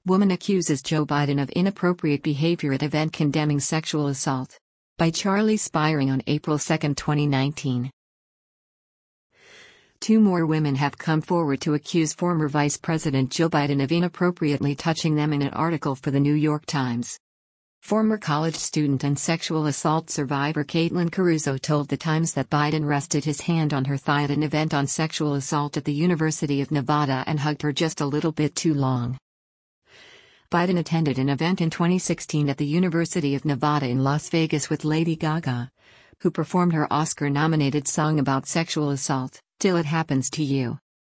Woman accuses Joe Biden of inappropriate behavior at event condemning sexual assault. By Charlie Spiring on April 2, 2019. Two more women have come forward to accuse former Vice President Joe Biden of inappropriately touching them in an article for the New York Times. Former college student and sexual assault survivor Caitlin Caruso told The Times that Biden rested his hand on her thigh at an event on sexual assault at the University of Nevada and hugged her just a little bit too long. Biden attended an event in 2016 at the University of Nevada in Las Vegas with Lady Gaga, who performed her Oscar-nominated song about sexual assault, "Till It Happens to You."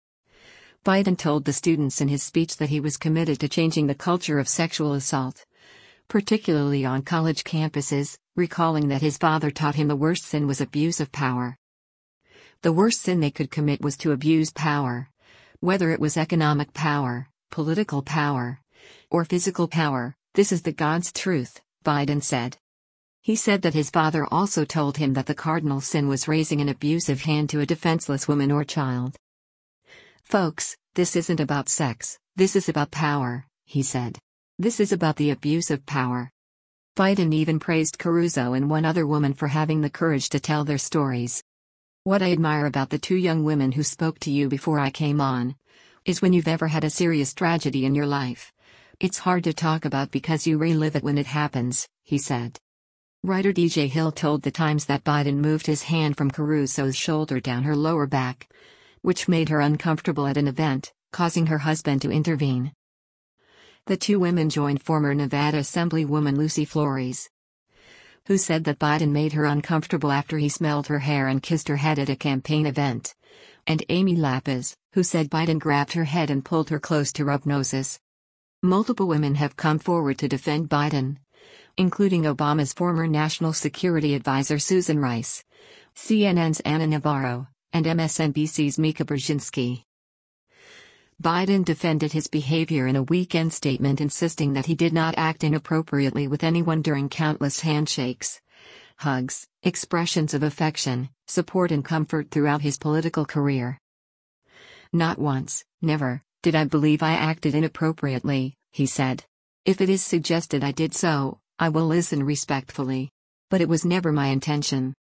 Biden told the students in his speech that he was committed to changing the culture of sexual assault, particularly on college campuses, recalling that his father taught him the worst sin was abuse of power. The worst sin they could commit was to abuse power. Whether it was economic power, political power, or physical power, this is the God's truth, Biden said. He said that his father also told him that the cardinal sin was raising an abusive hand to a defenseless woman or child. "Folks, this isn't about sex, this is about power," he said. "This is about the abuse of power." Biden even praised Caruso and one other woman for having the courage to tell their stories. "What I admire about the two young women who spoke to you before I came on is when you've ever had a serious tragedy in your life. It's hard to talk about because you relive it when it happens," he said. Writer DJ Hill told The Times that Biden moved his hand from Caruso's shoulder down her lower back, which made her uncomfortable at an event, causing her husband to intervene. The two women joined former Nevada Assemblywoman Lucy Flores, who said that Biden made her uncomfortable after he smelled her hair and kissed her head at a campaign event, and Amy Lapis, who said Biden grabbed her head and pulled her close to rub noses. Multiple women have come forward to defend Biden, including Obama's former National Security Advisor Susan Rice, CNN's Ana Navarro, and MSNBC's Mika Brzezinski. Biden defended his behavior in a weekend statement, insisting that he did not act inappropriately with anyone during countless handshakes, hugs, expressions of affection, support and comfort throughout his political career. "Not once, never, did I believe I acted inappropriately," he said. "If it is suggested I did so, I will listen respectfully. But it was never my intention."